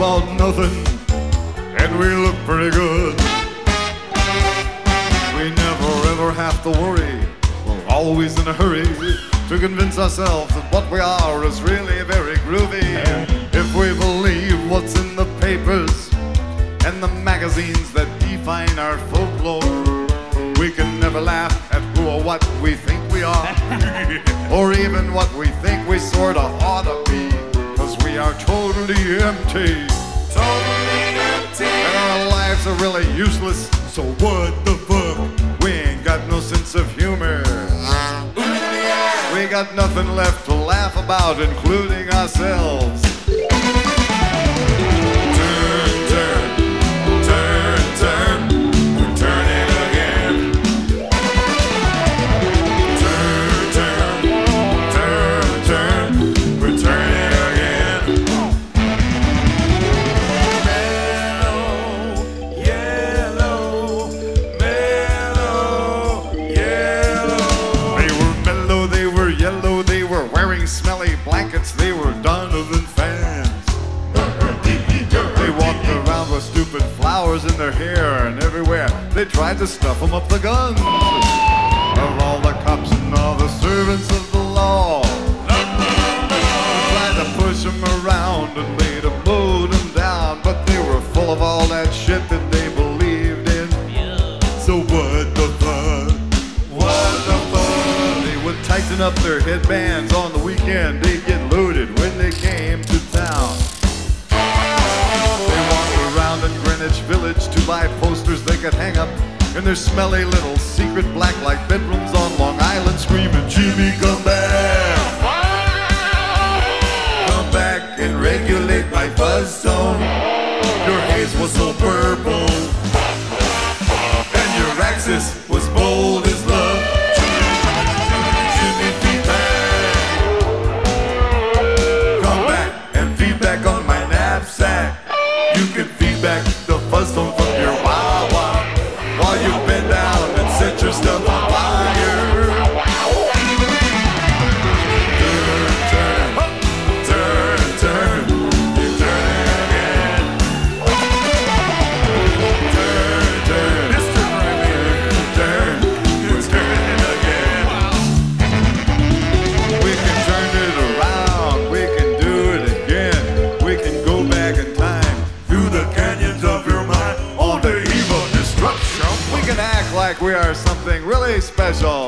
about nothing, and we look pretty good. We never ever have to worry, we're always in a hurry to convince ourselves that what we are is really very groovy. If we believe what's in the papers and the magazines that define our folklore, we can never laugh at who or what we think we are, or even what we think we sorta ought to be, 'cause we are totally empty. Totally empty. And our lives are really useless, so what the fuck? We ain't got no sense of humor. We got nothing left to laugh about, including ourselves. Smelly blankets, they were Donovan fans. They walked around with stupid flowers in their hair, and everywhere they tried to stuff them up the guns of all the cops and all the servants of the law. They tried to push them around and made them mow them down, but they were full of all that shit that they believed in. So what the fuck? What the fuck? They would tighten up their headbands on the weekend. They'd get loaded when they came to town. They walked around in Greenwich Village to buy posters they could hang up in their smelly little secret blacklight bedrooms on Long Island, screaming, Jimmy, come back! Come back and regulate my buzz tone. Your haze was so purple, and your axis was bold as love. You can feedback the fuzz tone from your wah-wah while you bend down and set your stuff on fire. Turn, turn, turn, you turn it again. Turn, turn, Mr. Premier, turn, you turn it again. We can turn it around, we can do it again. We can go back in time through the canyons of your mind on the eve of destruction. We can act like we are something really special.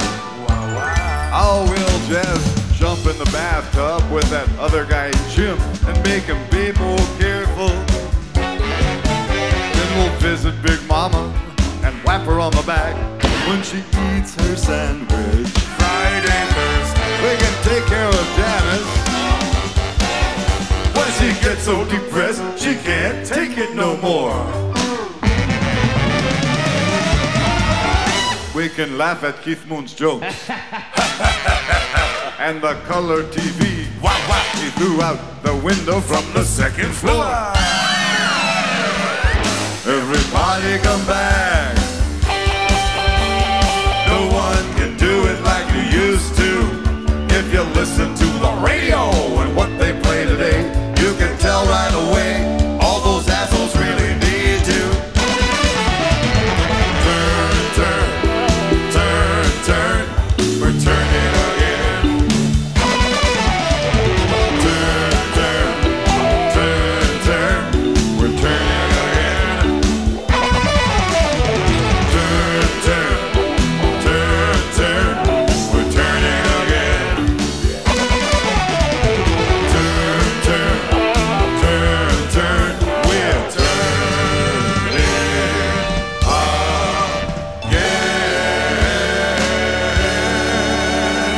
Oh, we'll just jump in the bathtub with that other guy Jim and make him be more careful. Then we'll visit Big Mama and whap her on the back when she eats her sandwich. Friday, Thursday. We can take care of Janice when she gets so depressed she can't take it no more. We can laugh at Keith Moon's jokes and the color TV he threw out the window from the second floor. Everybody come back. No one can do it like you used to if you listen to the radio and what